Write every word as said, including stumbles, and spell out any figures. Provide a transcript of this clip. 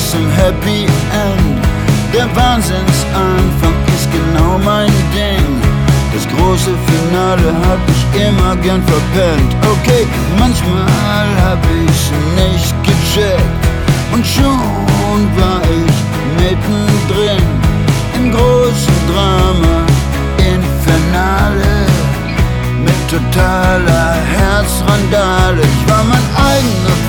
zum Happy End. Der Wahnsinnsanfang ist genau mein Ding. Das große Finale hab ich immer gern verpennt. Okay, manchmal hab ich's nicht gecheckt und schon war ich mittendrin im großen Drama Infernale mit totaler Herzrandale.